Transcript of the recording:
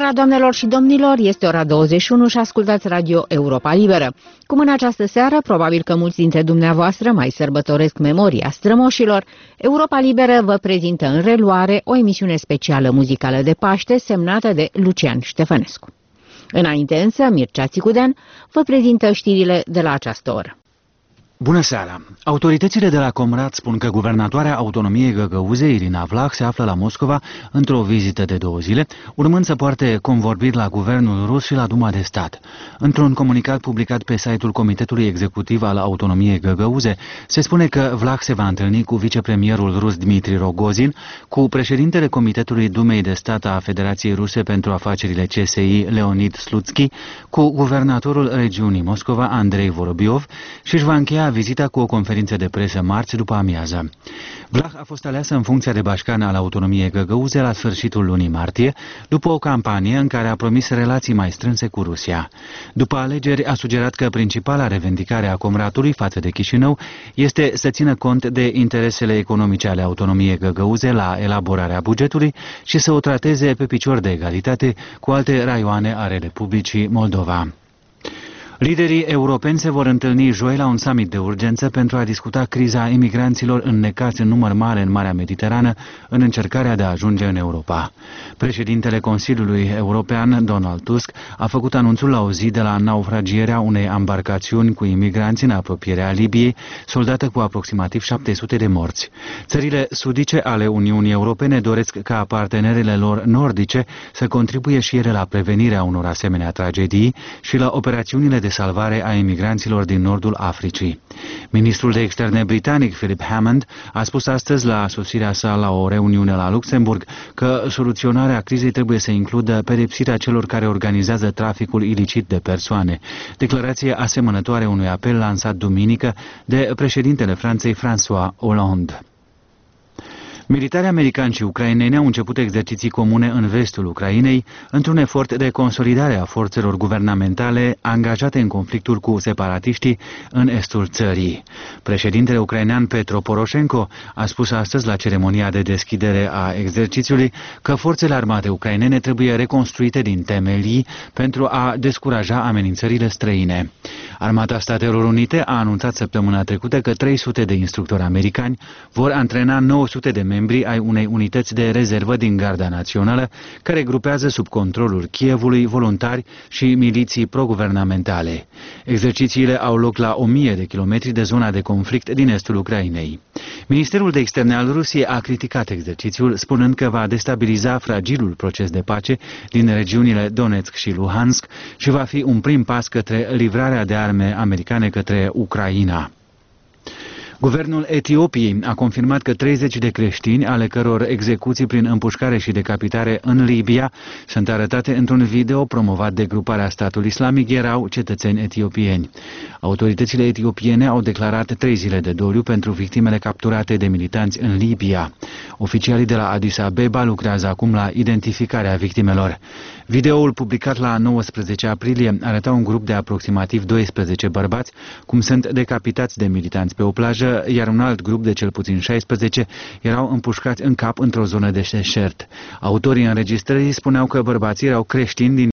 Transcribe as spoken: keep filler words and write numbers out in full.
seara, doamnelor și domnilor, este ora douăzeci și unu și ascultați Radio Europa Liberă. Cum în această seară, probabil că mulți dintre dumneavoastră mai sărbătoresc memoria strămoșilor, Europa Liberă vă prezintă în reluare o emisiune specială muzicală de Paște semnată de Lucian Ștefănescu. Înainte însă, Mircea Țicudean vă prezintă știrile de la această oră. Bună seara! Autoritățile de la Comrat spun că guvernatoarea autonomiei Găgăuze, Irina Vlah, se află la Moscova într-o vizită de două zile, urmând să poarte convorbiri la guvernul rus și la Duma de Stat. Într-un comunicat publicat pe site-ul Comitetului Executiv al Autonomiei Găgăuze, se spune că Vlah se va întâlni cu vicepremierul rus Dmitri Rogozin, cu președintele Comitetului Dumei de Stat a Federației Ruse pentru Afacerile C S I, Leonid Slutsky, cu guvernatorul regiunii Moscova, Andrei Vorobiov, și își va încheia vizita cu o conferință de presă marți după amiază. Vlah a fost aleasă în funcția de bașcan al autonomiei Găgăuze la sfârșitul lunii martie, după o campanie în care a promis relații mai strânse cu Rusia. După alegeri a sugerat că principala revendicare a Comratului față de Chișinău este să țină cont de interesele economice ale autonomiei Găgăuze la elaborarea bugetului și să o trateze pe picior de egalitate cu alte raioane ale Republicii Moldova. Liderii europeni se vor întâlni joi la un summit de urgență pentru a discuta criza imigranților înnecați în număr mare în Marea Mediterană în încercarea de a ajunge în Europa. Președintele Consiliului European, Donald Tusk, a făcut anunțul la o zi de la naufragierea unei embarcațiuni cu imigranți în apropierea Libiei, soldată cu aproximativ șapte sute de morți. Țările sudice ale Uniunii Europene doresc ca partenerele lor nordice să contribuie și ele la prevenirea unor asemenea tragedii și la operațiunile de salvare a imigranților din nordul Africii. Ministrul de Externe britanic, Philip Hammond, a spus astăzi la sosirea sa la o reuniune la Luxemburg că soluționarea crizei trebuie să includă pedepsirea celor care organizează traficul ilicit de persoane, declarație asemănătoare unui apel lansat duminică de președintele Franței François Hollande. Militarii americani și ucraineni au început exerciții comune în vestul Ucrainei, într-un efort de consolidare a forțelor guvernamentale angajate în conflictul cu separatiștii în estul țării. Președintele ucrainean Petro Poroșenko a spus astăzi la ceremonia de deschidere a exercițiului că forțele armate ucrainene trebuie reconstruite din temelii pentru a descuraja amenințările străine. Armata Statelor Unite a anunțat săptămâna trecută că trei sute de instructori americani vor antrena nouă sute de membri ai unei unități de rezervă din Garda Națională, care grupează sub controlul Kievului voluntari și miliții proguvernamentale. Exercițiile au loc la o mie de kilometri de zona de conflict din estul Ucrainei. Ministerul de Externe al Rusiei a criticat exercițiul, spunând că va destabiliza fragilul proces de pace din regiunile Donetsk și Luhansk și va fi un prim pas către livrarea de arme americane către Ucraina. Guvernul Etiopiei a confirmat că treizeci de creștini, ale căror execuții prin împușcare și decapitare în Libia sunt arătate într-un video promovat de gruparea Statul Islamic, erau cetățeni etiopieni. Autoritățile etiopiene au declarat trei zile de doliu pentru victimele capturate de militanți în Libia. Oficialii de la Addis Abeba lucrează acum la identificarea victimelor. Videoul publicat la nouăsprezece aprilie arăta un grup de aproximativ doisprezece bărbați cum sunt decapitați de militanți pe o plajă, iar un alt grup de cel puțin șaisprezece erau împușcați în cap într-o zonă de deșert. Autorii înregistrării spuneau că bărbații erau creștini din